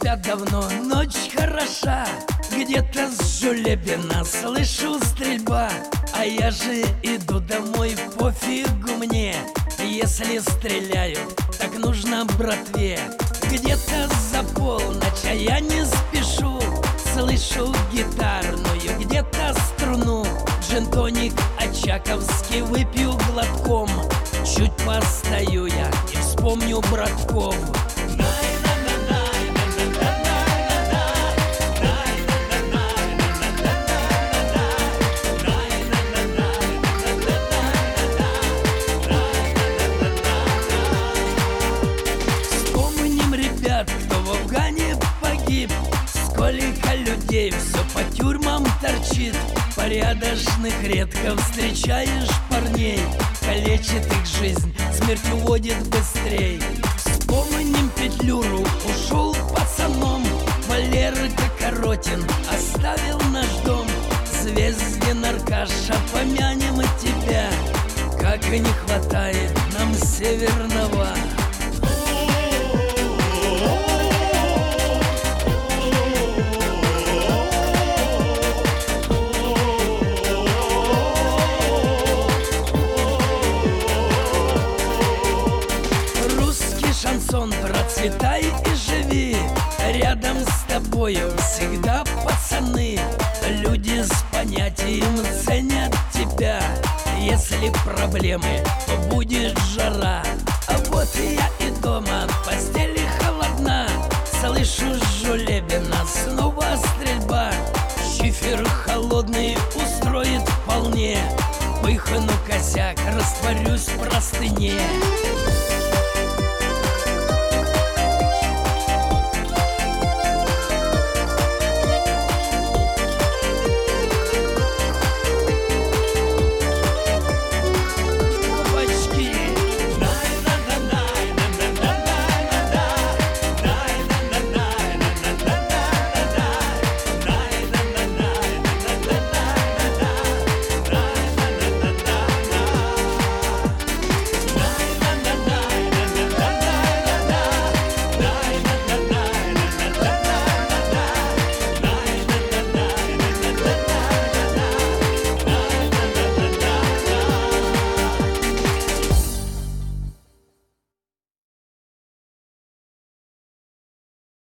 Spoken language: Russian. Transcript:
видимся давно, ночь хороша. Где-то с Жулебина слышу стрельба, а я же иду домой, пофигу мне. Если стреляют, так нужно братве. Где-то за полночь, а я не спешу, слышу гитарную, где-то струну. Джин-тоник очаковский выпью глотком. Чуть постою я и вспомню братков. Вспомним ребят, кто в Афгане погиб. Сколько людей все по тюрьмам торчит. Порядочных редко встречаешь парней. Калечит их жизнь, смерть уводит быстрей. Вспомним Петлюру, ушел пацаном. Валера Кокоротин оставил наш дом. Звездин Аркаша, помянем и тебя. Как и не хватает нам Северного. Шансон, процветай и живи. Рядом с тобою всегда пацаны. Люди с понятием ценят тебя. Если проблемы, то будет жара. А вот я и дома, постели холодна. Слышу с Жулебина снова стрельба. Шифер холодный устроит вполне. Пыхну косяк, растворюсь в простыне.